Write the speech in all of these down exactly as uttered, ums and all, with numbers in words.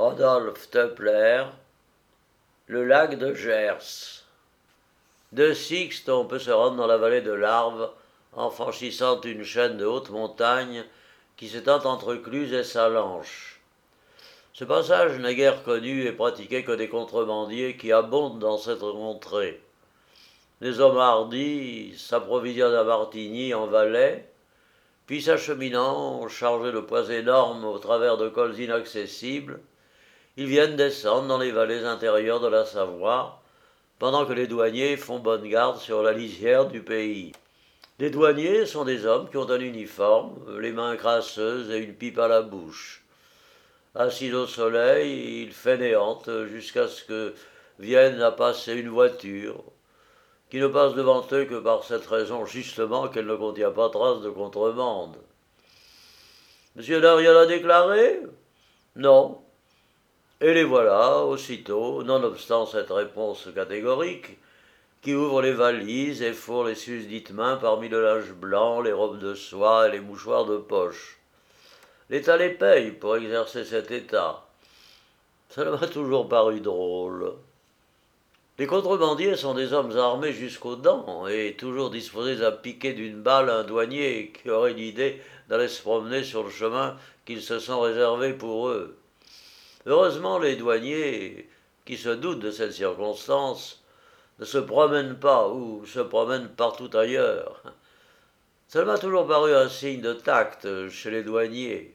Rodolphe Teupler, le lac de Gers. De Sixte, on peut se rendre dans la vallée de l'Arve en franchissant une chaîne de hautes montagnes qui s'étend entre Cluse et Sallanches. Ce passage n'est guère connu et pratiqué que des contrebandiers qui abondent dans cette contrée. Les hommes hardis s'approvisionnent à Martigny en Valais, puis s'acheminant, chargés de poids énormes au travers de cols inaccessibles, ils viennent descendre dans les vallées intérieures de la Savoie, pendant que les douaniers font bonne garde sur la lisière du pays. Les douaniers sont des hommes qui ont un uniforme, les mains crasseuses et une pipe à la bouche. Assis au soleil, ils fainéantent jusqu'à ce que vienne à passer une voiture, qui ne passe devant eux que par cette raison justement qu'elle ne contient pas trace de contrebande. Monsieur n'a rien à déclarer ? Non. Et les voilà, aussitôt, nonobstant cette réponse catégorique, qui ouvrent les valises et fourrent les susdites mains parmi le linge blanc, les robes de soie et les mouchoirs de poche. L'État les paye pour exercer cet État. Cela m'a toujours paru drôle. Les contrebandiers sont des hommes armés jusqu'aux dents et toujours disposés à piquer d'une balle un douanier qui aurait l'idée d'aller se promener sur le chemin qu'ils se sont réservé pour eux. Heureusement, les douaniers, qui se doutent de cette circonstance, ne se promènent pas ou se promènent partout ailleurs. Cela m'a toujours paru un signe de tact chez les douaniers.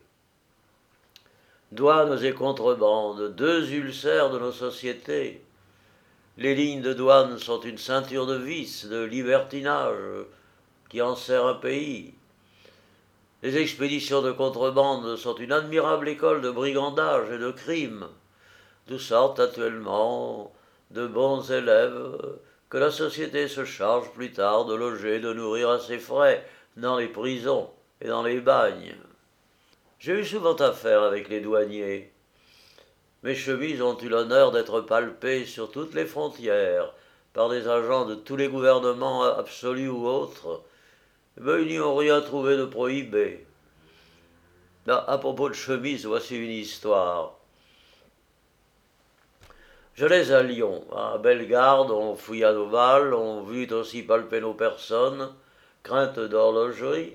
Douanes et contrebande, deux ulcères de nos sociétés. Les lignes de douane sont une ceinture de vices, de libertinage, qui enserre un pays. Les expéditions de contrebande sont une admirable école de brigandage et de crime, d'où sortent actuellement de bons élèves que la société se charge plus tard de loger, de nourrir à ses frais dans les prisons et dans les bagnes. J'ai eu souvent affaire avec les douaniers. Mes chemises ont eu l'honneur d'être palpées sur toutes les frontières par des agents de tous les gouvernements absolus ou autres, mais ils n'y ont rien trouvé de prohibé. Ah, à propos de chemises, voici une histoire. J'allais à Lyon. À Bellegarde, on fouilla nos balles, on vit aussi palper nos personnes, crainte d'horlogerie.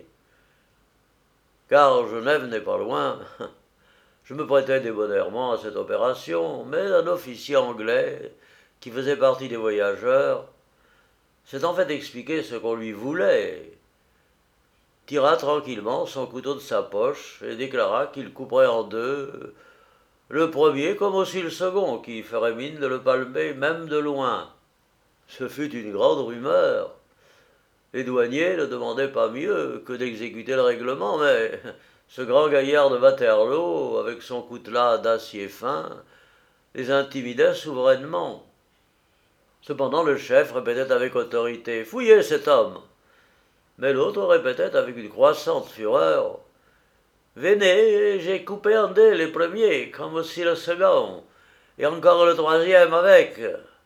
Car Genève n'est pas loin. Je me prêtais débonnairement à cette opération, mais un officier anglais, qui faisait partie des voyageurs, s'est en fait expliqué ce qu'on lui voulait, tira tranquillement son couteau de sa poche et déclara qu'il couperait en deux le premier comme aussi le second, qui ferait mine de le palmer même de loin. Ce fut une grande rumeur. Les douaniers ne demandaient pas mieux que d'exécuter le règlement, mais ce grand gaillard de Waterloo, avec son coutelas d'acier fin, les intimidait souverainement. Cependant, le chef répétait avec autorité « Fouillez cet homme !» Mais l'autre répétait avec une croissante fureur « Venez, j'ai coupé en deux les premiers, comme aussi le second, et encore le troisième avec !»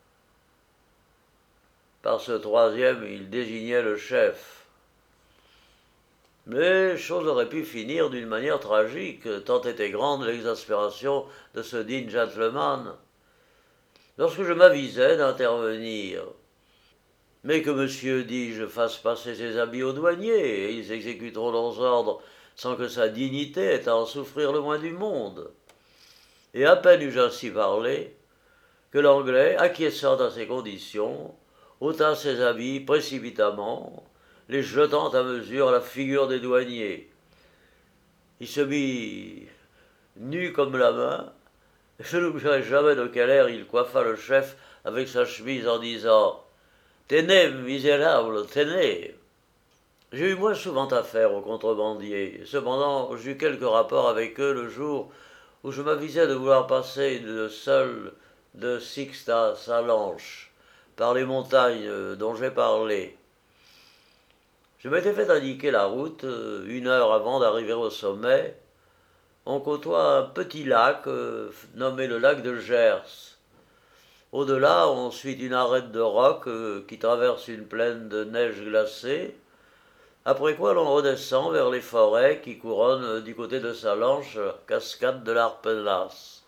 Par ce troisième, il désignait le chef. Mais les choses auraient pu finir d'une manière tragique, tant était grande l'exaspération de ce digne gentleman. Lorsque je m'avisais d'intervenir, mais que monsieur, dis-je, fasse passer ses habits aux douaniers, et ils exécuteront leurs ordres sans que sa dignité ait à en souffrir le moins du monde. Et à peine eus-je ainsi parlé, que l'Anglais, acquiesçant à ces conditions, ôta ses habits précipitamment, les jetant à mesure à la figure des douaniers. Il se mit nu comme la main. Je n'oublierai jamais de quel air il coiffa le chef avec sa chemise en disant « Tenez, misérable, tenez !» J'ai eu moins souvent affaire aux contrebandiers. Cependant, j'eus quelques rapports avec eux le jour où je m'avisais de vouloir passer de seul de Sixte à Sallanches, par les montagnes dont j'ai parlé. Je m'étais fait indiquer la route une heure avant d'arriver au sommet. On côtoie un petit lac euh, nommé le lac de Gers. Au-delà, on suit une arête de roc euh, qui traverse une plaine de neige glacée, après quoi l'on redescend vers les forêts qui couronnent euh, du côté de Sallanches, cascade de l'Arpelas.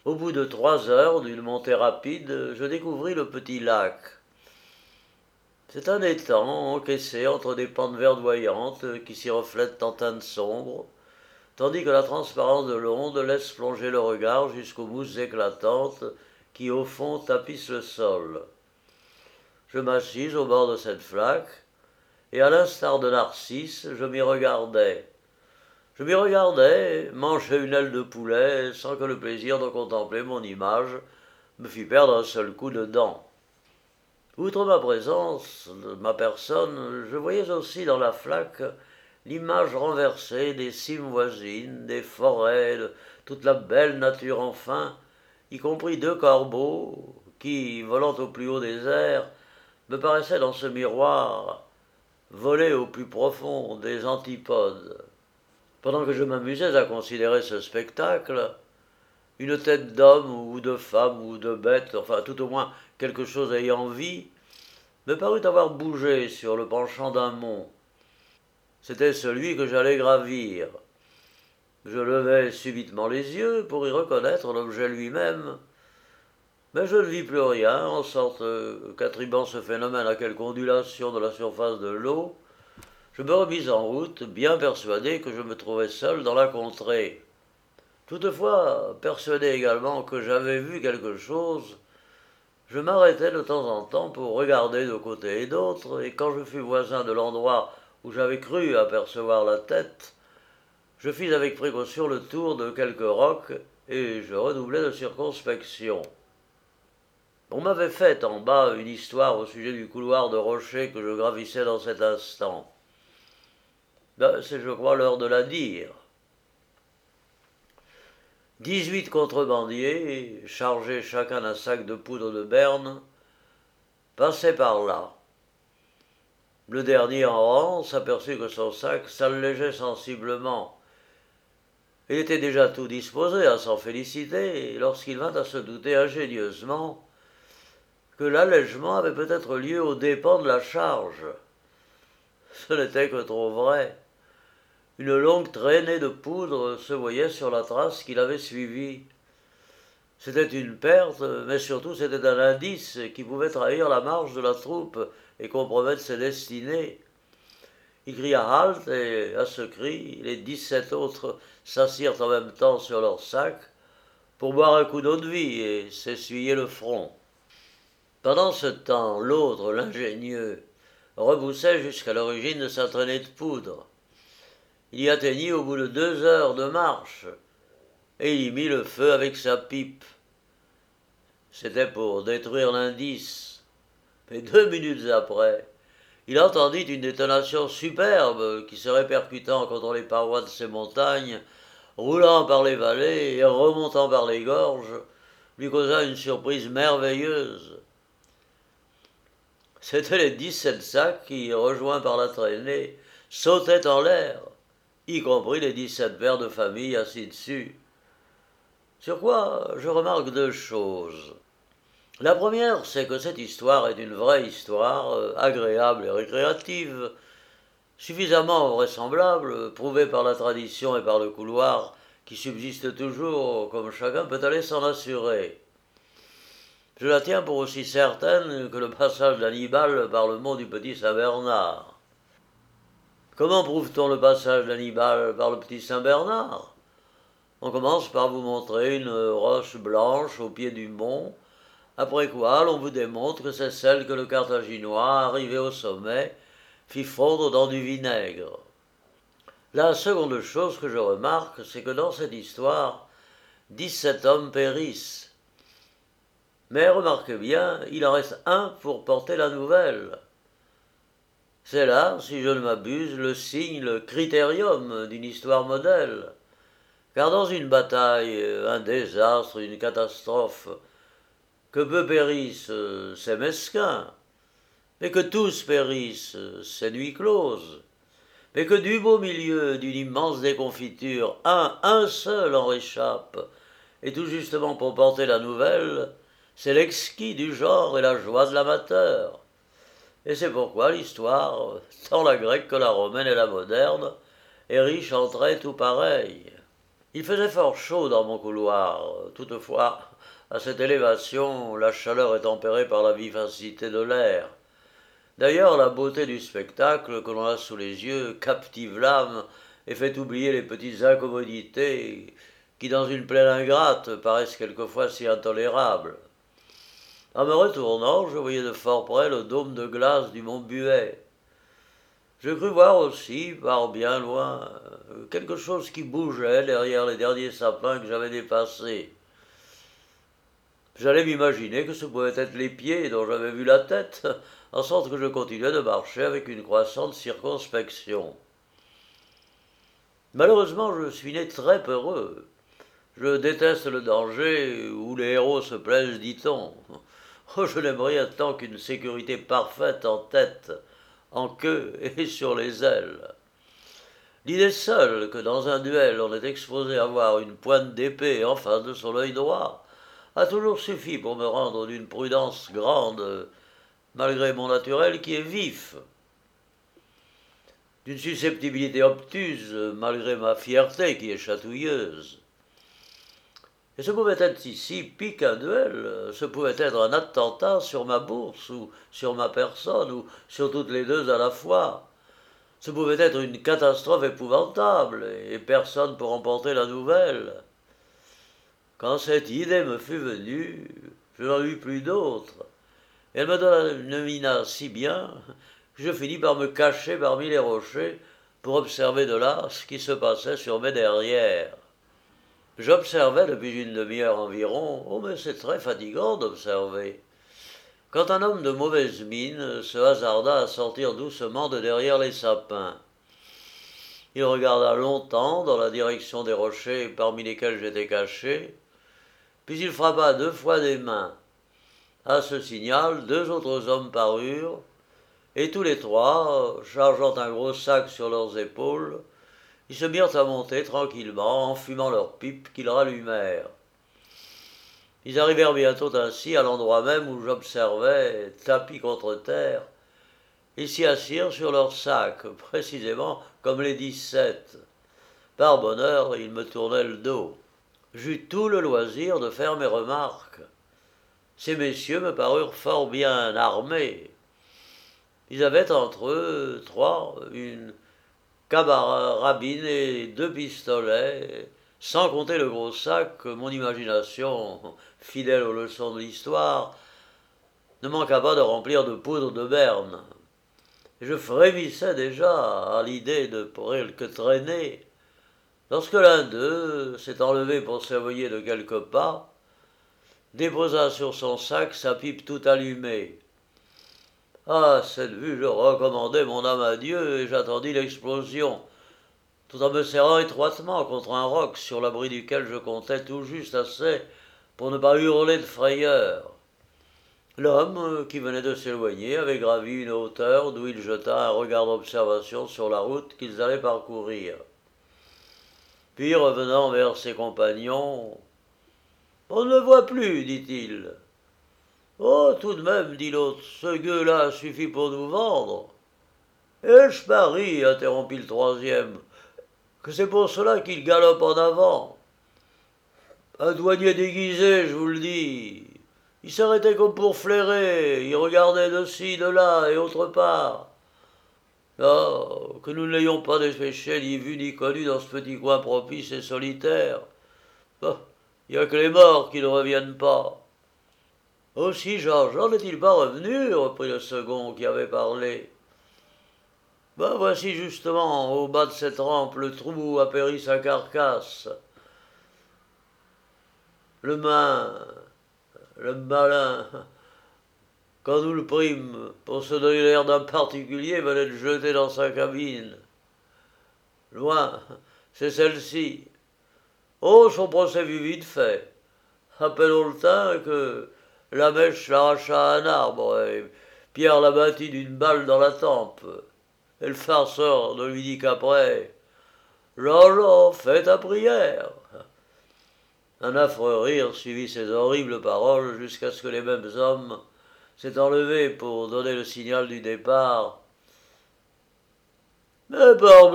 Au bout de trois heures d'une montée rapide, je découvris le petit lac. C'est un étang encaissé entre des pentes verdoyantes qui s'y reflètent en teintes sombres, tandis que la transparence de l'onde laisse plonger le regard jusqu'aux mousses éclatantes qui, au fond, tapissent le sol. Je m'assis au bord de cette flaque, et à l'instar de Narcisse, je m'y regardais. Je m'y regardais, manger une aile de poulet, sans que le plaisir de contempler mon image me fît perdre un seul coup de dent. Outre ma présence, ma personne, je voyais aussi dans la flaque l'image renversée des cimes voisines, des forêts, de toute la belle nature enfin, y compris deux corbeaux qui, volant au plus haut des airs, me paraissaient dans ce miroir voler au plus profond des antipodes. Pendant que je m'amusais à considérer ce spectacle, une tête d'homme ou de femme ou de bête, enfin tout au moins quelque chose ayant vie, me parut avoir bougé sur le penchant d'un mont. C'était celui que j'allais gravir. Je levai subitement les yeux pour y reconnaître l'objet lui-même, mais je ne vis plus rien, en sorte qu'attribuant ce phénomène à quelque ondulation de la surface de l'eau, je me remis en route, bien persuadé que je me trouvais seul dans la contrée. Toutefois, persuadé également que j'avais vu quelque chose, je m'arrêtais de temps en temps pour regarder de côté et d'autre, et quand je fus voisin de l'endroit où j'avais cru apercevoir la tête, je fis avec précaution le tour de quelques rocs, et je redoublai de circonspection. On m'avait fait en bas une histoire au sujet du couloir de rochers que je gravissais dans cet instant. Ben, c'est, je crois, l'heure de la dire. Dix-huit contrebandiers, chargés chacun d'un sac de poudre de Berne, passaient par là. Le dernier en rang s'aperçut que son sac s'allégeait sensiblement. Il était déjà tout disposé à s'en féliciter lorsqu'il vint à se douter ingénieusement que l'allègement avait peut-être lieu aux dépens de la charge. Ce n'était que trop vrai. Une longue traînée de poudre se voyait sur la trace qu'il avait suivie. C'était une perte, mais surtout c'était un indice qui pouvait trahir la marche de la troupe et compromettre ses destinées. Il cria halte, et à ce cri, les dix-sept autres s'assirent en même temps sur leur sac pour boire un coup d'eau-de-vie et s'essuyer le front. Pendant ce temps, l'autre, l'ingénieux, reboussait jusqu'à l'origine de sa traînée de poudre. Il y atteignit au bout de deux heures de marche, et il y mit le feu avec sa pipe. C'était pour détruire l'indice. Mais deux minutes après, il entendit une détonation superbe qui, se répercutant contre les parois de ces montagnes, roulant par les vallées et remontant par les gorges, lui causa une surprise merveilleuse. C'étaient les dix-sept sacs qui, rejoints par la traînée, sautaient en l'air, y compris les dix-sept pères de famille assis dessus. Sur quoi je remarque deux choses. La première, c'est que cette histoire est une vraie histoire, euh, agréable et récréative, suffisamment vraisemblable, prouvée par la tradition et par le couloir, qui subsiste toujours, comme chacun peut aller s'en assurer. Je la tiens pour aussi certaine que le passage d'Hannibal par le mont du Petit Saint-Bernard. Comment prouve-t-on le passage d'Hannibal par le Petit Saint-Bernard? On commence par vous montrer une roche blanche au pied du mont, après quoi l'on vous démontre que c'est celle que le Carthaginois, arrivé au sommet, fit fondre dans du vinaigre. La seconde chose que je remarque, c'est que dans cette histoire, dix-sept hommes périssent. Mais remarquez bien, il en reste un pour porter la nouvelle. C'est là, si je ne m'abuse, le signe, le critérium d'une histoire modèle. Car dans une bataille, un désastre, une catastrophe, que peu périssent, c'est mesquin, mais que tous périssent, c'est nuit close, mais que du beau milieu d'une immense déconfiture, un, un seul en réchappe, et tout justement pour porter la nouvelle, c'est l'exquis du genre et la joie de l'amateur. Et c'est pourquoi l'histoire, tant la grecque que la romaine et la moderne, est riche en traits tout pareils. Il faisait fort chaud dans mon couloir. Toutefois, à cette élévation, la chaleur est tempérée par la vivacité de l'air. D'ailleurs, la beauté du spectacle que l'on a sous les yeux captive l'âme et fait oublier les petites incommodités qui, dans une plaine ingrate, paraissent quelquefois si intolérables. En me retournant, je voyais de fort près le dôme de glace du mont Buet. Je crus voir aussi, par bien loin, quelque chose qui bougeait derrière les derniers sapins que j'avais dépassés. J'allais m'imaginer que ce pouvaient être les pieds dont j'avais vu la tête, en sorte que je continuais de marcher avec une croissante circonspection. Malheureusement, je suis né très peureux. Je déteste le danger où les héros se plaisent, dit-on. Oh, je n'aimerais tant qu'une sécurité parfaite en tête, en queue et sur les ailes. L'idée seule que dans un duel on est exposé à voir une pointe d'épée en face de son œil droit a toujours suffi pour me rendre d'une prudence grande, malgré mon naturel qui est vif, d'une susceptibilité obtuse, malgré ma fierté qui est chatouilleuse. Et ce pouvait être ici pis qu'un duel, ce pouvait être un attentat sur ma bourse, ou sur ma personne, ou sur toutes les deux à la fois. Ce pouvait être une catastrophe épouvantable, et personne pour emporter la nouvelle. Quand cette idée me fut venue, je n'en eus plus d'autre. Elle me domina si bien que je finis par me cacher parmi les rochers pour observer de là ce qui se passait sur mes derrières. J'observais depuis une demi-heure environ. Oh, mais c'est très fatigant d'observer. Quand un homme de mauvaise mine se hasarda à sortir doucement de derrière les sapins. Il regarda longtemps dans la direction des rochers parmi lesquels j'étais caché, puis il frappa deux fois des mains. À ce signal, deux autres hommes parurent, et tous les trois, chargeant un gros sac sur leurs épaules, ils se mirent à monter tranquillement en fumant leurs pipes qu'ils rallumèrent. Ils arrivèrent bientôt ainsi à l'endroit même où j'observais, tapis contre terre. Ils s'y assirent sur leurs sacs, précisément comme les dix-sept. Par bonheur, ils me tournaient le dos. J'eus tout le loisir de faire mes remarques. Ces messieurs me parurent fort bien armés. Ils avaient entre eux trois, une carabine et deux pistolets, sans compter le gros sac que mon imagination, fidèle aux leçons de l'histoire, ne manqua pas de remplir de poudre de berne. Je frémissais déjà à l'idée de quelque traîner, lorsque l'un d'eux, s'étant levé pour s'éloigner de quelques pas, déposa sur son sac sa pipe tout allumée. À cette vue, je recommandai mon âme à Dieu et j'attendis l'explosion, tout en me serrant étroitement contre un roc sur l'abri duquel je comptais tout juste assez pour ne pas hurler de frayeur. L'homme, qui venait de s'éloigner, avait gravi une hauteur d'où il jeta un regard d'observation sur la route qu'ils allaient parcourir. Puis, revenant vers ses compagnons, « On ne le voit plus, dit-il. »« Oh, tout de même, dit l'autre, ce gueux-là suffit pour nous vendre. »« Et je parie, interrompit le troisième, que c'est pour cela qu'il galope en avant. Un douanier déguisé, je vous le dis. Il s'arrêtait comme pour flairer, il regardait de ci, de là et autre part. Ah, que nous ne l'ayons pas dépêché, ni vu ni connu dans ce petit coin propice et solitaire. Il n'y a que les morts qui ne reviennent pas. » « Aussi, Jean-Jean n'est-il pas revenu ?» reprit le second qui avait parlé. « Ben voici justement, au bas de cette rampe, le trou où a péri sa carcasse. Le main, le malin, quand nous le prîmes, pour se donner l'air d'un particulier, venait de jeter dans sa cabine. Loin, c'est celle-ci. Oh, son procès fut vite fait. À peine on le tint que la mèche l'arracha à un arbre, et Pierre la battit d'une balle dans la tempe. Et le farceur ne lui dit qu'après « Jean-Jean, fais ta prière !» Un affreux rire suivit ces horribles paroles jusqu'à ce que les mêmes hommes s'étant levés pour donner le signal du départ. « Mais parbleu !»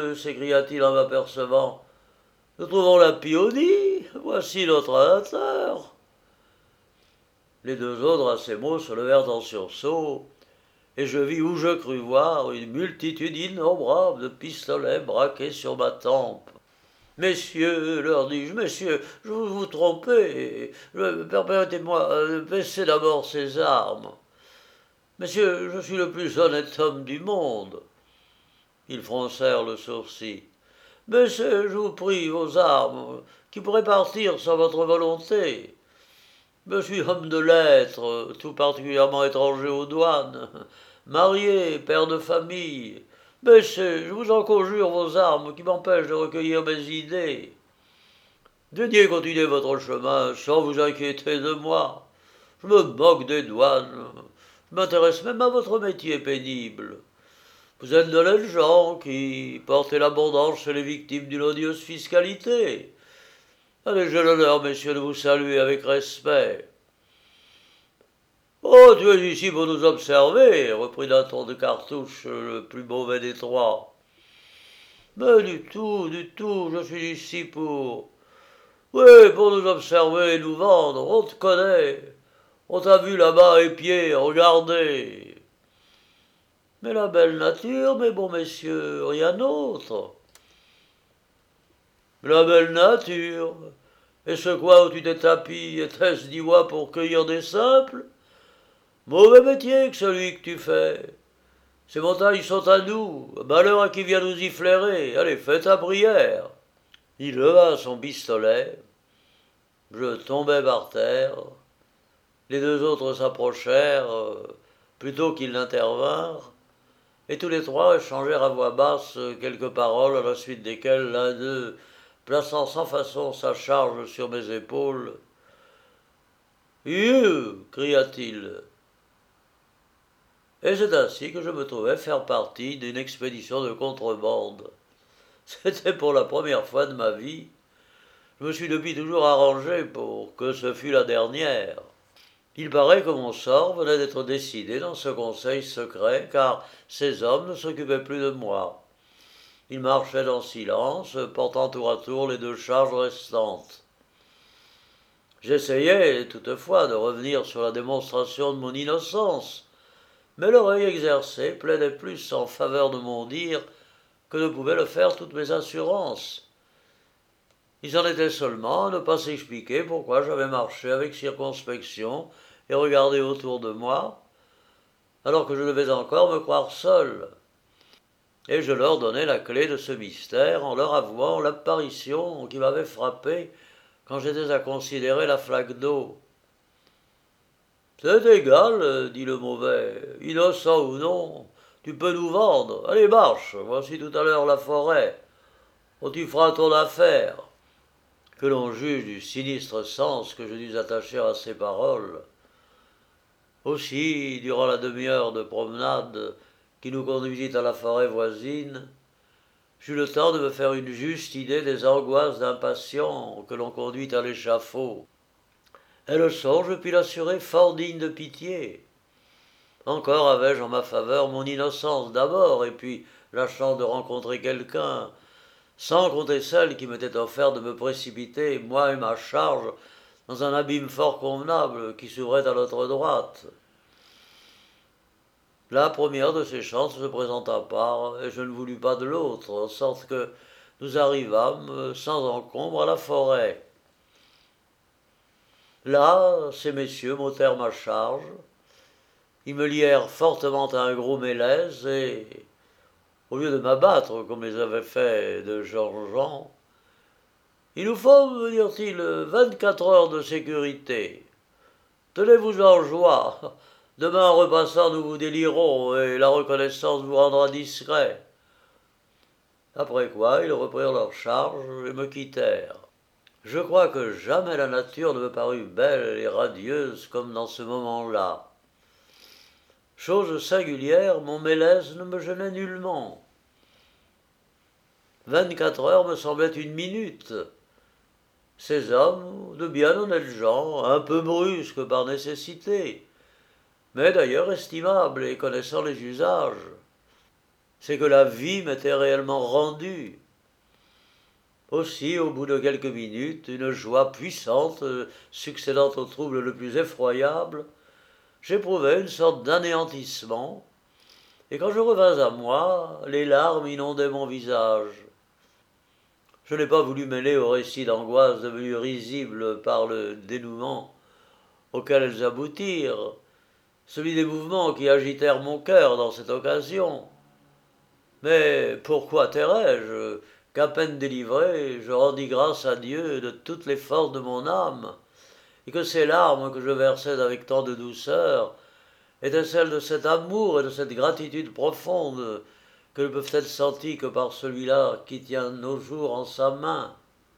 s'écria-t-il en m'apercevant. Nous trouvons la Pionie, voici notre amateur. Les deux autres, à ces mots, se levèrent en sursaut, et je vis où je crus voir une multitude innombrable de pistolets braqués sur ma tempe. Messieurs, leur dis-je, messieurs, je vous vous trompez. Permettez-moi, baissez d'abord ces armes. Messieurs, je suis le plus honnête homme du monde. Ils froncèrent le sourcil. Baissez, je vous prie, vos armes, qui pourraient partir sans votre volonté. Je suis homme de lettres, tout particulièrement étranger aux douanes, marié, père de famille. Baissez, je vous en conjure, vos armes qui m'empêchent de recueillir mes idées. Daignez continuer votre chemin sans vous inquiéter de moi. Je me moque des douanes. Je m'intéresse même à votre métier pénible. Vous êtes de les gens qui portez l'abondance chez les victimes d'une odieuse fiscalité. Allez, j'ai l'honneur, messieurs, de vous saluer avec respect. Oh, tu es ici pour nous observer, reprit d'un ton de cartouche le plus mauvais des trois. Mais du tout, du tout, je suis ici pour... Oui, pour nous observer et nous vendre, on te connaît. On t'a vu là-bas épier, regardez. Mais la belle nature, mes bons messieurs, rien d'autre. La belle nature. Et ce coin où tu t'es tapi, était-ce d'Ivoire pour cueillir des simples? Mauvais métier que celui que tu fais. Ces montagnes sont à nous, malheur à qui vient nous y flairer. Allez, fais ta prière. Il leva son pistolet. Je tombai par terre. Les deux autres s'approchèrent, plutôt qu'ils n'intervinrent, et tous les trois échangèrent à voix basse quelques paroles, à la suite desquelles l'un d'eux, plaçant sans façon sa charge sur mes épaules, « You » cria-t-il. Et c'est ainsi que je me trouvais faire partie d'une expédition de contrebande. C'était pour la première fois de ma vie. Je me suis depuis toujours arrangé pour que ce fût la dernière. Il paraît que mon sort venait d'être décidé dans ce conseil secret, car ces hommes ne s'occupaient plus de moi. Ils marchaient en silence, portant tour à tour les deux charges restantes. J'essayais toutefois de revenir sur la démonstration de mon innocence, mais l'oreille exercée plaidait plus en faveur de mon dire que ne pouvaient le faire toutes mes assurances. Ils en étaient seulement à ne pas s'expliquer pourquoi j'avais marché avec circonspection et regardé autour de moi, alors que je devais encore me croire seul. Et je leur donnai la clé de ce mystère en leur avouant l'apparition qui m'avait frappé quand j'étais à considérer la flaque d'eau. « C'est égal, dit le mauvais, innocent ou non, tu peux nous vendre. Allez, marche, voici tout à l'heure la forêt. Oh, tu feras ton affaire. » Que l'on juge du sinistre sens que je dus attacher à ces paroles. Aussi, durant la demi-heure de promenade qui nous conduisit à la forêt voisine, j'eus le temps de me faire une juste idée des angoisses d'un patient que l'on conduit à l'échafaud. Elles sont, je puis l'assurer, fort dignes de pitié. Encore avais-je en ma faveur mon innocence d'abord, et puis la chance de rencontrer quelqu'un, sans compter celle qui m'était offerte de me précipiter, moi et ma charge, dans un abîme fort convenable qui s'ouvrait à notre droite. La première de ces chances ne se présenta pas, et je ne voulus pas de l'autre, en sorte que nous arrivâmes sans encombre à la forêt. Là, ces messieurs m'ôtèrent ma charge, ils me lièrent fortement à un gros mélèze, et, au lieu de m'abattre comme les avait fait de Georges Jean, « Il nous faut, me dirent-ils, vingt-quatre heures de sécurité. Tenez-vous en joie. Demain, en repassant, nous vous délierons, et la reconnaissance vous rendra discret. » Après quoi, ils reprirent leur charge et me quittèrent. Je crois que jamais la nature ne me parut belle et radieuse comme dans ce moment-là. Chose singulière, mon mélèze ne me gênait nullement. Vingt-quatre heures me semblaient une minute. Ces hommes, de bien honnêtes gens, un peu brusques par nécessité, mais d'ailleurs estimables et connaissant les usages, c'est que la vie m'était réellement rendue. Aussi, au bout de quelques minutes, une joie puissante, euh, succédant au trouble le plus effroyable, j'éprouvai une sorte d'anéantissement, et quand je revins à moi, les larmes inondaient mon visage. Je n'ai pas voulu mêler au récit d'angoisse devenu risible par le dénouement auquel elles aboutirent, celui des mouvements qui agitèrent mon cœur dans cette occasion. Mais pourquoi tairais-je qu'à peine délivré, je rendis grâce à Dieu de toutes les forces de mon âme, et que ces larmes que je versais avec tant de douceur étaient celles de cet amour et de cette gratitude profonde que ne peuvent être senties que par celui-là qui tient nos jours en sa main.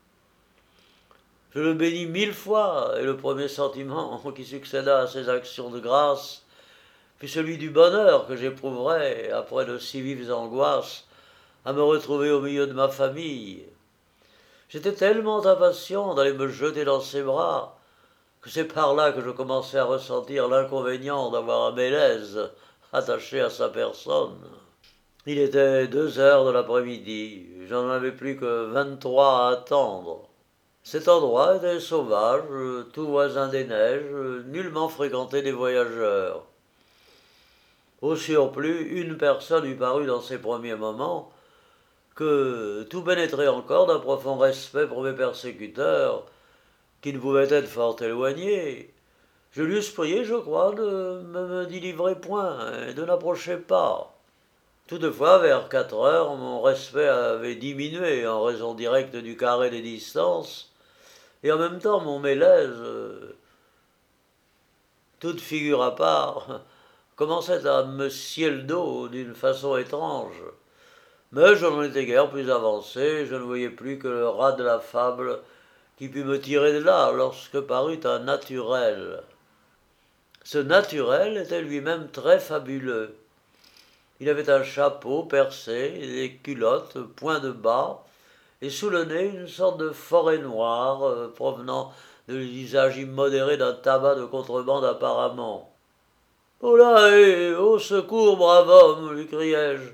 Je le bénis mille fois, et le premier sentiment qui succéda à ces actions de grâce fut celui du bonheur que j'éprouverais, après de si vives angoisses, à me retrouver au milieu de ma famille. J'étais tellement impatient d'aller me jeter dans ses bras, que c'est par là que je commençai à ressentir l'inconvénient d'avoir un Mélèze attaché à sa personne. Il était deux heures de l'après-midi, j'en avais plus que vingt-trois à attendre. Cet endroit était sauvage, tout voisin des neiges, nullement fréquenté des voyageurs. Au surplus, une personne eût paru dans ces premiers moments que tout pénétrait encore d'un profond respect pour mes persécuteurs, qui ne pouvaient être fort éloignés. Je l'eusse prié, je crois, de ne me délivrer point et de n'approcher pas. Toutefois, vers quatre heures, mon respect avait diminué en raison directe du carré des distances, et en même temps mon Mélèze, toute figure à part, commençait à me scier le dos d'une façon étrange. Mais je n'en étais guère plus avancé, je ne voyais plus que le rat de la fable qui put me tirer de là lorsque parut un naturel. Ce naturel était lui-même très fabuleux. Il avait un chapeau percé, des culottes, point de bas, et sous le nez une sorte de forêt noire euh, provenant de l'usage immodéré d'un tabac de contrebande apparemment. « Oh là, hé, au secours, brave homme !» lui criai-je.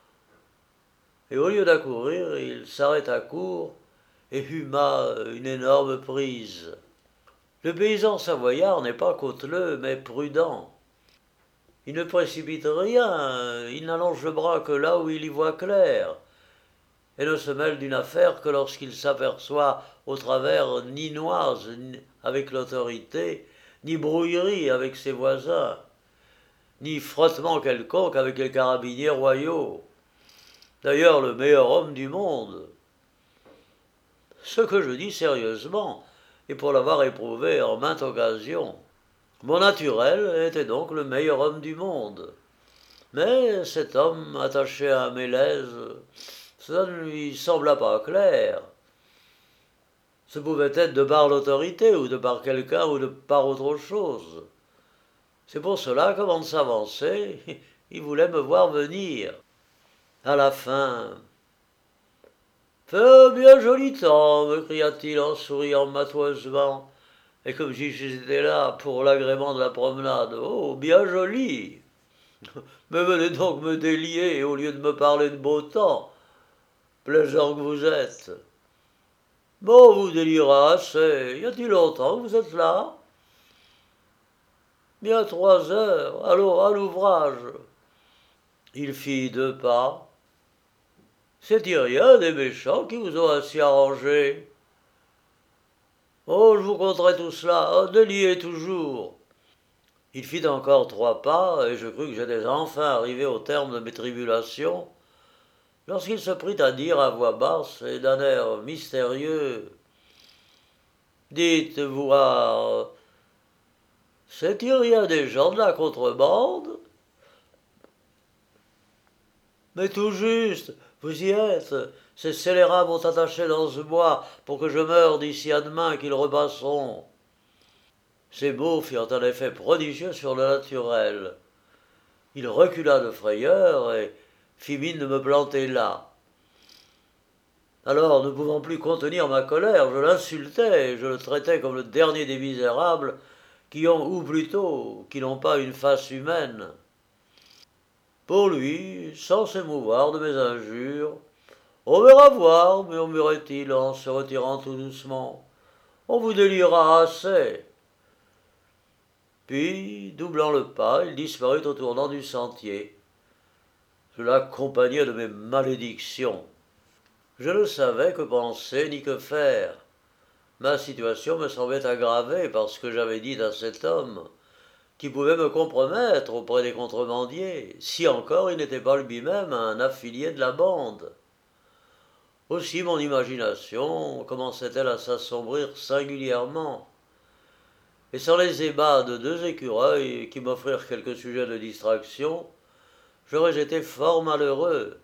Et au lieu d'accourir, il s'arrêta court et huma une énorme prise. Le paysan savoyard n'est pas cauteleux, mais prudent. Il ne précipite rien, il n'allonge le bras que là où il y voit clair, et ne se mêle d'une affaire que lorsqu'il s'aperçoit au travers ni noise avec l'autorité, ni brouillerie avec ses voisins, ni frottement quelconque avec les carabiniers royaux. D'ailleurs, le meilleur homme du monde. Ce que je dis sérieusement, et pour l'avoir éprouvé en maintes occasions. Mon naturel était donc le meilleur homme du monde. Mais cet homme, attaché à un Mélèze, ça ne lui sembla pas clair. Ce pouvait être de par l'autorité, ou de par quelqu'un, ou de par autre chose. C'est pour cela qu'avant de s'avancer, il voulait me voir venir. À la fin, « Fais un bien joli temps, me cria-t-il en souriant matoisement, et comme si j'étais là pour l'agrément de la promenade. Oh, bien joli! Mais venez donc me délier au lieu de me parler de beau temps, plaisant que vous êtes. Bon, vous délirez assez. Y a-t-il longtemps que vous êtes là? Bien trois heures. Allons, à l'ouvrage. Il fit deux pas. C'est-il rien des méchants qui vous ont ainsi arrangé? Oh, je vous conterai tout cela, déliez toujours. Il fit encore trois pas, et je crus que j'étais enfin arrivé au terme de mes tribulations, lorsqu'il se prit à dire à voix basse et d'un air mystérieux, « Dites, voir, c'est-il rien des gens de la contrebande? Mais tout juste, vous y êtes. Ces scélérats m'ont attaché dans ce bois pour que je meure d'ici à demain qu'ils repasseront. » Ces mots firent un effet prodigieux sur le naturel. Il recula de frayeur et fit mine de me planter là. Alors, ne pouvant plus contenir ma colère, je l'insultai et je le traitai comme le dernier des misérables qui ont, ou plutôt, qui n'ont pas une face humaine. Pour lui, sans s'émouvoir de mes injures, On verra voir, murmurait-il en se retirant tout doucement. On vous déliera assez. Puis, doublant le pas, il disparut au tournant du sentier. Je l'accompagnais de mes malédictions. Je ne savais que penser ni que faire. Ma situation me semblait aggravée par ce que j'avais dit à cet homme, qui pouvait me compromettre auprès des contrebandiers, si encore il n'était pas lui-même un affilié de la bande. Aussi mon imagination commençait-elle à s'assombrir singulièrement. Et sans les ébats de deux écureuils qui m'offrirent quelques sujets de distraction, j'aurais été fort malheureux.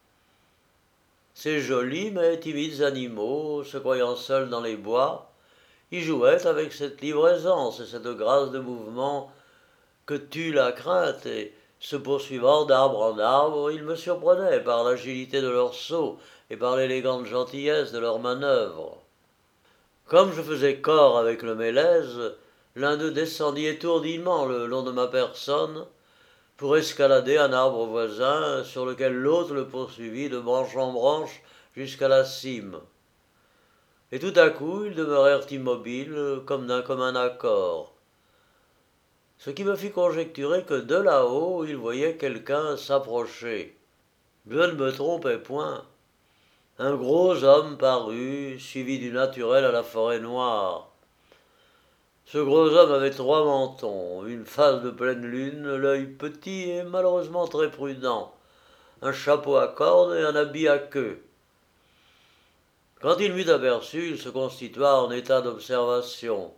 Ces jolis mais timides animaux, se croyant seuls dans les bois, y jouaient avec cette libre aisance et cette grâce de mouvement que tue la crainte, et, se poursuivant d'arbre en arbre, ils me surprenaient par l'agilité de leurs sauts et par l'élégante gentillesse de leurs manœuvres. Comme je faisais corps avec le mélèze, l'un d'eux descendit étourdiment le long de ma personne pour escalader un arbre voisin sur lequel l'autre le poursuivit de branche en branche jusqu'à la cime. Et tout à coup ils demeurèrent immobiles comme d'un commun accord, ce qui me fit conjecturer que de là-haut ils voyaient quelqu'un s'approcher. Je ne me trompais point. Un gros homme parut, suivi du naturel à la forêt noire. Ce gros homme avait trois mentons, une face de pleine lune, l'œil petit et malheureusement très prudent, un chapeau à cornes et un habit à queue. Quand il m'eut aperçu, il se constitua en état d'observation.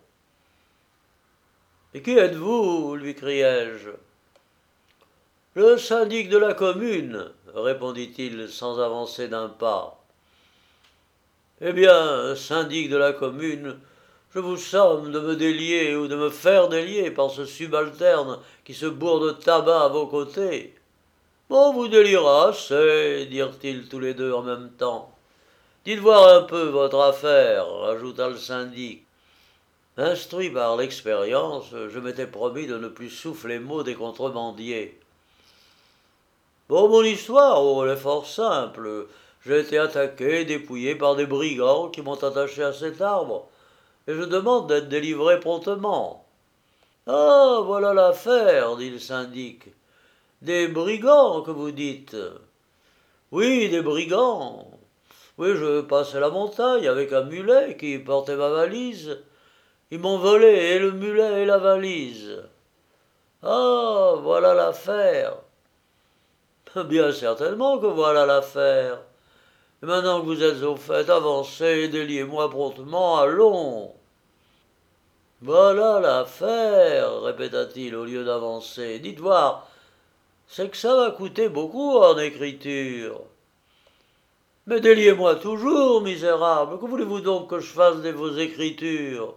« Et qui êtes-vous » lui criai-je. « Le syndic de la commune, » répondit-il sans avancer d'un pas. « Eh bien, syndic de la commune, je vous somme de me délier ou de me faire délier par ce subalterne qui se bourre de tabac à vos côtés. »« On vous déliera assez, dirent-ils tous les deux en même temps. »« Dites voir un peu votre affaire, » ajouta le syndic. Instruit par l'expérience, je m'étais promis de ne plus souffler mot des contrebandiers. Bon, mon histoire, oh, elle est fort simple. J'ai été attaqué, dépouillé par des brigands qui m'ont attaché à cet arbre, et je demande d'être délivré promptement. Ah, voilà l'affaire, dit le syndic. Des brigands, que vous dites? Oui, des brigands. Oui, je passais la montagne avec un mulet qui portait ma valise. Ils m'ont volé et le mulet et la valise. Ah, voilà l'affaire. Bien certainement que voilà l'affaire. Et maintenant que vous êtes au fait, avancez et déliez-moi promptement, allons. Voilà l'affaire, répéta-t-il au lieu d'avancer. Dites voir, c'est que ça va coûter beaucoup en écriture. Mais déliez-moi toujours, misérable. Que voulez-vous donc que je fasse de vos écritures?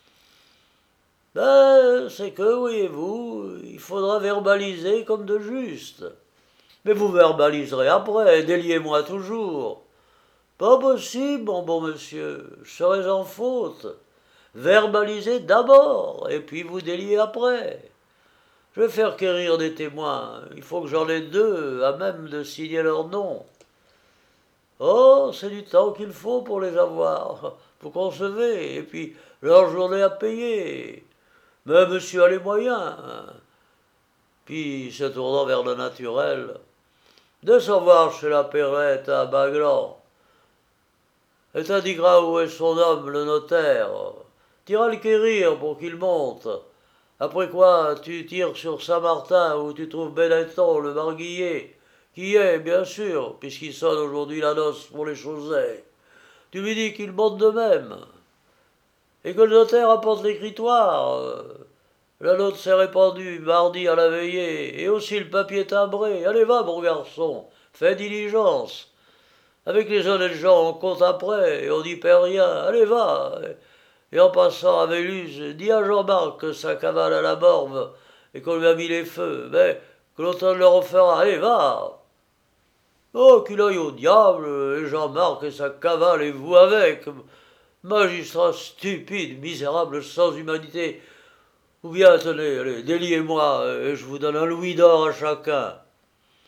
Ben, c'est que, voyez-vous, il faudra verbaliser comme de juste. Mais vous verbaliserez après, déliez-moi toujours. Pas possible, mon bon monsieur, je serais en faute. Verbalisez d'abord, et puis vous déliez après. Je vais faire quérir des témoins, il faut que j'en ai deux, à même de signer leur nom. Oh, c'est du temps qu'il faut pour les avoir, vous concevez, et puis leur journée à payer. Mais monsieur a les moyens. Puis, se tournant vers le naturel, descends voir chez la Perrette à Baglan. Et t'indiquera où est son homme, le notaire. T'iras le quérir pour qu'il monte. Après quoi, tu tires sur Saint-Martin où tu trouves Benetton, le marguillier, qui est, bien sûr, puisqu'il sonne aujourd'hui la noce pour les Chausets. Tu lui dis qu'il monte de même. Et que le notaire apporte l'écritoire. La note s'est répandue mardi à la veillée, et aussi le papier timbré. Allez, va, mon garçon, fais diligence. Avec les honnêtes gens, on compte après, et on n'y perd rien. Allez, va. Et en passant à Véluse, dis à Jean-Marc que ça cavale à la morve, et qu'on lui a mis les feux, mais que l'automne le refera. Allez, va. Oh, qu'il aille au diable, et Jean-Marc et sa cavale, et vous avec, magistrat stupide, misérable, sans humanité. Ou bien, tenez, allez, déliez-moi, et je vous donne un louis d'or à chacun.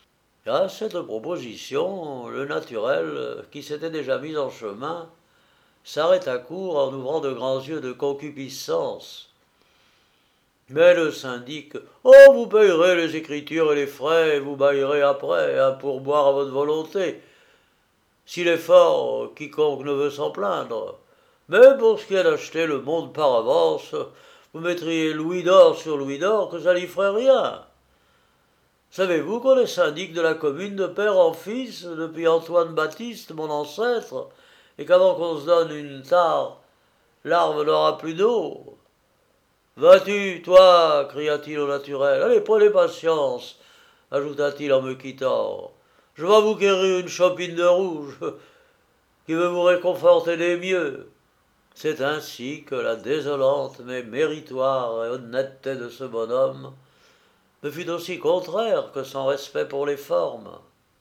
À cette proposition, le naturel, qui s'était déjà mis en chemin, s'arrêta court en ouvrant de grands yeux de concupiscence. Mais le syndic, oh, vous payerez les écritures et les frais, et vous baillerez après, un pourboire à votre volonté. S'il est fort, quiconque ne veut s'en plaindre. Mais pour ce qui est d'acheter le monde par avance, vous mettriez louis d'or sur louis d'or, que ça n'y ferait rien. Savez-vous qu'on est syndic de la commune de père en fils depuis Antoine Baptiste, mon ancêtre, et qu'avant qu'on se donne une tare, l'arbre n'aura plus d'eau? Vas-tu, toi, cria-t-il au naturel. Allez, prenez patience, ajouta-t-il en me quittant. Je vais vous quérir une chopine de rouge, qui veut vous réconforter des mieux. C'est ainsi que la désolante mais méritoire et honnêteté de ce bonhomme me fut aussi contraire que son respect pour les formes.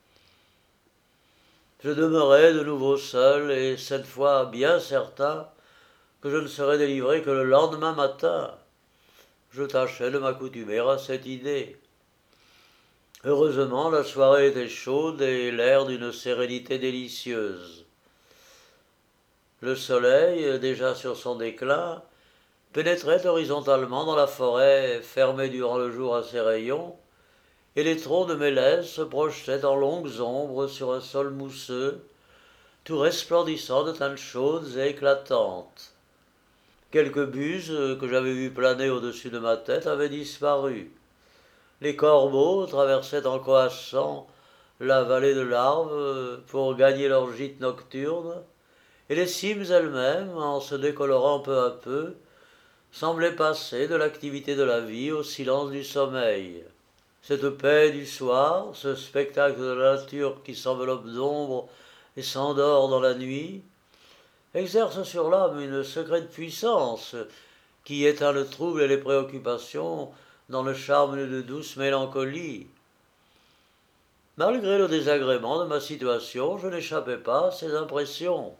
Je demeurai de nouveau seul, et cette fois bien certain que je ne serais délivré que le lendemain matin. Je tâchai de m'accoutumer à cette idée. Heureusement, la soirée était chaude et l'air d'une sérénité délicieuse. Le soleil, déjà sur son déclin, pénétrait horizontalement dans la forêt fermée durant le jour à ses rayons, et les troncs de mélèze se projetaient en longues ombres sur un sol mousseux, tout resplendissant de teintes chaudes et éclatantes. Quelques buses que j'avais vues planer au-dessus de ma tête avaient disparu. Les corbeaux traversaient en coassant la vallée de l'Arve pour gagner leur gîte nocturne, et les cimes elles-mêmes, en se décolorant peu à peu, semblaient passer de l'activité de la vie au silence du sommeil. Cette paix du soir, ce spectacle de la nature qui s'enveloppe d'ombre et s'endort dans la nuit, exerce sur l'âme une secrète puissance qui éteint le trouble et les préoccupations dans le charme de douce mélancolie. Malgré le désagrément de ma situation, je n'échappais pas à ces impressions.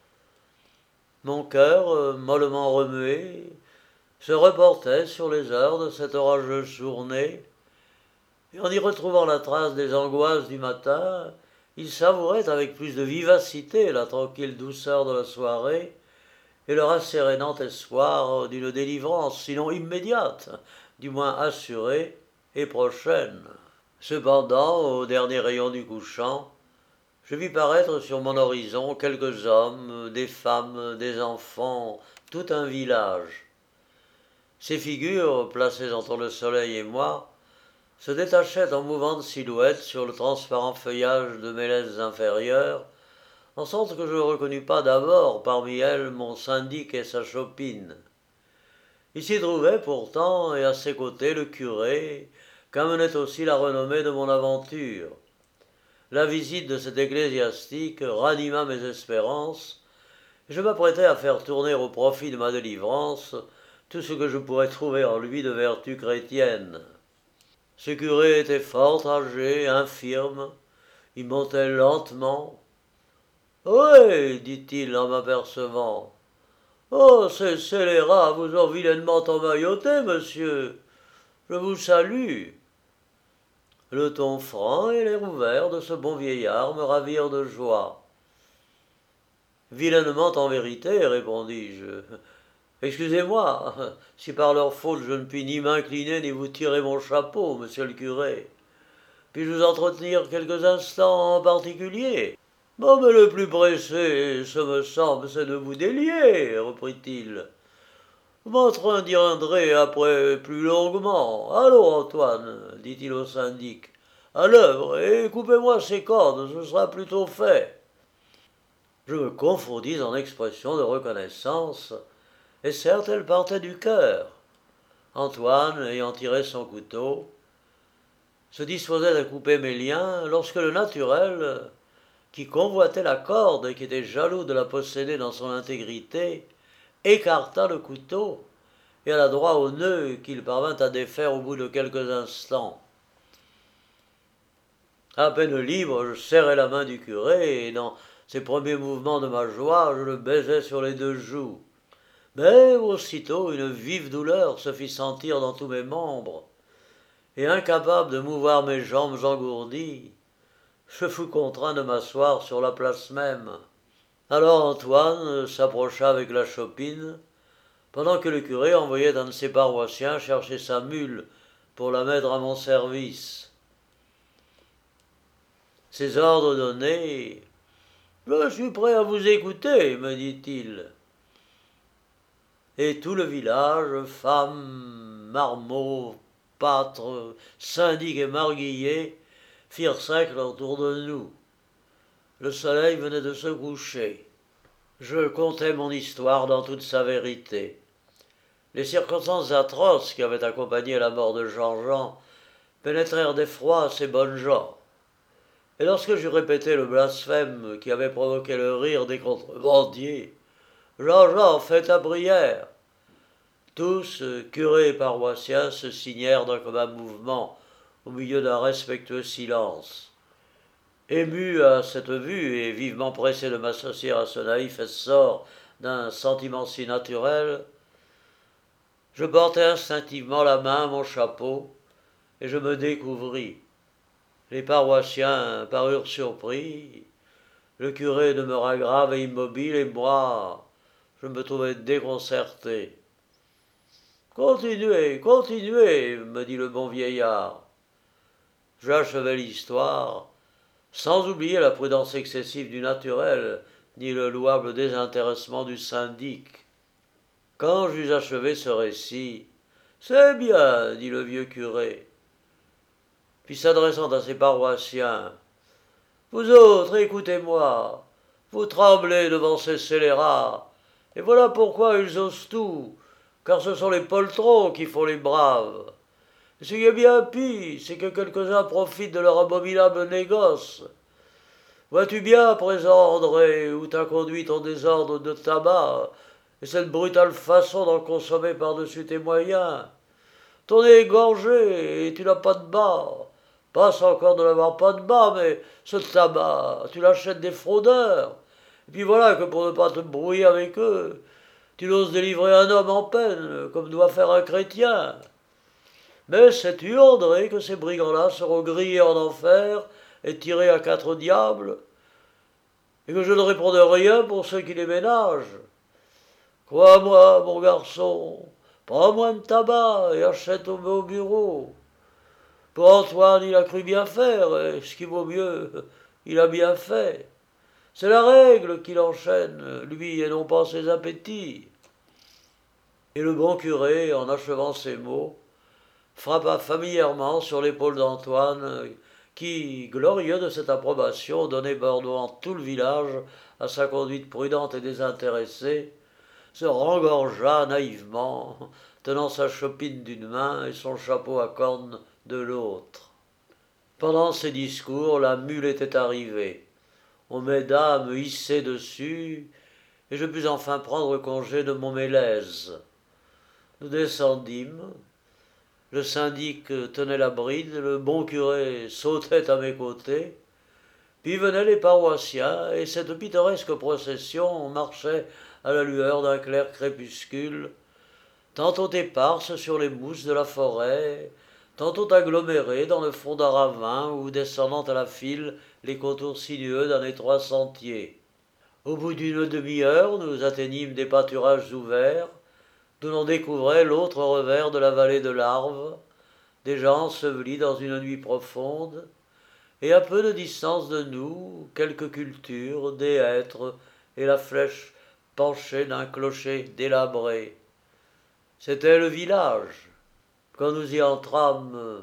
Mon cœur, euh, mollement remué, se reportait sur les heures de cette orageuse journée, et en y retrouvant la trace des angoisses du matin, il savourait avec plus de vivacité la tranquille douceur de la soirée et le rassérénant espoir d'une délivrance, sinon immédiate, du moins assurée et prochaine. Cependant, au dernier rayon du couchant, je vis paraître sur mon horizon quelques hommes, des femmes, des enfants, tout un village. Ces figures, placées entre le soleil et moi, se détachaient en mouvantes silhouettes sur le transparent feuillage de mélèzes inférieures, en sorte que je ne reconnus pas d'abord parmi elles mon syndic et sa chopine. Il s'y trouvait pourtant, et à ses côtés le curé, qu'amenait aussi la renommée de mon aventure. La visite de cet ecclésiastique ranima mes espérances, et je m'apprêtais à faire tourner au profit de ma délivrance tout ce que je pourrais trouver en lui de vertu chrétienne. Ce curé était fort âgé, infirme, il montait lentement. « Oui, dit-il en m'apercevant. Oh, ces scélérats vous ont vilainement emmailloté, monsieur. Je vous salue. » Le ton franc et l'air ouvert de ce bon vieillard me ravirent de joie. « Vilainement en vérité, répondis-je. Excusez-moi, si par leur faute je ne puis ni m'incliner ni vous tirer mon chapeau, monsieur le curé. Puis-je vous entretenir quelques instants en particulier? Bon, mais le plus pressé, ce me semble, c'est de vous délier, reprit-il. Vous m'entreindrez après plus longuement. Allons, Antoine, dit-il au syndic, à l'œuvre, et coupez-moi ces cordes, ce sera plutôt fait. Je me confondis en expressions de reconnaissance, et certes elles partaient du cœur. Antoine, ayant tiré son couteau, se disposait à couper mes liens, lorsque le naturel, qui convoitait la corde et qui était jaloux de la posséder dans son intégrité, écarta le couteau et alla droit au nœud qu'il parvint à défaire au bout de quelques instants. À peine libre, je serrai la main du curé et dans ses premiers mouvements de ma joie, je le baisai sur les deux joues. Mais aussitôt une vive douleur se fit sentir dans tous mes membres, et incapable de mouvoir mes jambes engourdies, Je fus contraint de m'asseoir sur la place même. Alors Antoine s'approcha avec la chopine, pendant que le curé envoyait un de ses paroissiens chercher sa mule pour la mettre à mon service. Ces ordres donnés, je suis prêt à vous écouter, me dit-il. Et tout le village, femmes, marmots, pâtres, syndics et marguilliers, firent cercle autour de nous. Le soleil venait de se coucher. Je contai mon histoire dans toute sa vérité. Les circonstances atroces qui avaient accompagné la mort de Jean-Jean pénétrèrent d'effroi à ces bonnes gens. Et lorsque j'eus répété le blasphème qui avait provoqué le rire des contrebandiers, Jean-Jean, fais ta prière. Tous, curés et paroissiens, se signèrent d'un commun mouvement au milieu d'un respectueux silence. Ému à cette vue et vivement pressé de m'associer à ce naïf essor d'un sentiment si naturel, je portai instinctivement la main à mon chapeau et je me découvris. Les paroissiens parurent surpris, le curé demeura grave et immobile, et moi, je me trouvais déconcerté. « Continuez, continuez, me dit le bon vieillard. J'achevai l'histoire, sans oublier la prudence excessive du naturel, ni le louable désintéressement du syndic. Quand j'eus achevé ce récit, « C'est bien, dit le vieux curé. » Puis s'adressant à ses paroissiens, « Vous autres, écoutez-moi, vous tremblez devant ces scélérats, et voilà pourquoi ils osent tout, car ce sont les poltrons qui font les braves. Et ce qui est bien pis, c'est que quelques-uns profitent de leur abominable négoce. Vois-tu bien, à présent, André, où t'as conduit ton désordre de tabac, et cette brutale façon d'en consommer par-dessus tes moyens. Ton nez est gorgé, et tu n'as pas de bas. Passe encore de n'avoir pas de bas, mais ce tabac, tu l'achètes des fraudeurs. Et puis voilà que pour ne pas te brouiller avec eux, tu n'oses délivrer un homme en peine, comme doit faire un chrétien. Mais sais-tu, André, que ces brigands-là seront grillés en enfer et tirés à quatre diables, et que je ne réponds de rien pour ceux qui les ménagent? Crois-moi, mon garçon, prends moins de tabac et achète au beau bureau. Pour Antoine, il a cru bien faire, et ce qui vaut mieux, il a bien fait. C'est la règle qui l'enchaîne, lui, et non pas ses appétits. » Et le bon curé, en achevant ces mots, frappa familièrement sur l'épaule d'Antoine, qui, glorieux de cette approbation, donnait bordeaux tout le village à sa conduite prudente et désintéressée, se rengorgea naïvement, tenant sa chopine d'une main et son chapeau à cornes de l'autre. Pendant ces discours, la mule était arrivée. On m'aida à me hisser dessus, et je pus enfin prendre congé de mon mélèze. Nous descendîmes. Le syndic tenait la bride, le bon curé sautait à mes côtés, puis venaient les paroissiens, et cette pittoresque procession marchait à la lueur d'un clair crépuscule, tantôt éparse sur les mousses de la forêt, tantôt agglomérée dans le fond d'un ravin ou descendant à la file les contours sinueux d'un étroit sentier. Au bout d'une demi-heure, nous atteignîmes des pâturages ouverts, d'où l'on découvrait l'autre revers de la vallée de l'Arve, déjà ensevelie dans une nuit profonde, et à peu de distance de nous, quelques cultures, des hêtres et la flèche penchée d'un clocher délabré. C'était le village. Quand nous y entrâmes,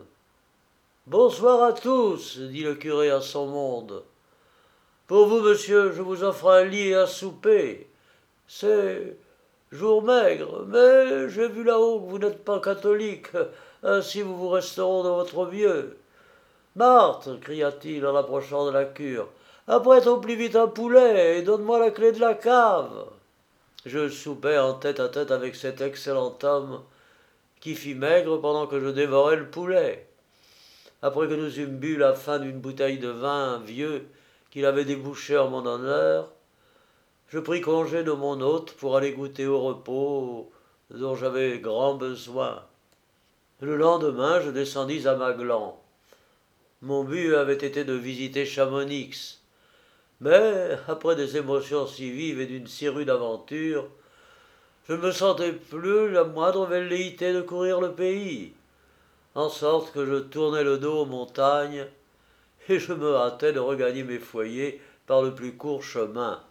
« Bonsoir à tous, dit le curé à son monde. Pour vous, monsieur, je vous offre un lit et un souper. C'est jour maigre, mais j'ai vu là-haut que vous n'êtes pas catholique, ainsi vous vous resterons de votre mieux. Marthe, cria-t-il en approchant de la cure, apprête au plus vite un poulet et donne-moi la clé de la cave. » Je soupai en tête-à-tête avec cet excellent homme qui fit maigre pendant que je dévorais le poulet. Après que nous eûmes bu la fin d'une bouteille de vin vieux qu'il avait débouché en mon honneur, je pris congé de mon hôte pour aller goûter au repos dont j'avais grand besoin. Le lendemain, je descendis à Maglan. Mon but avait été de visiter Chamonix. Mais, après des émotions si vives et d'une si rude aventure, je ne me sentais plus la moindre velléité de courir le pays, en sorte que je tournai le dos aux montagnes et je me hâtais de regagner mes foyers par le plus court chemin.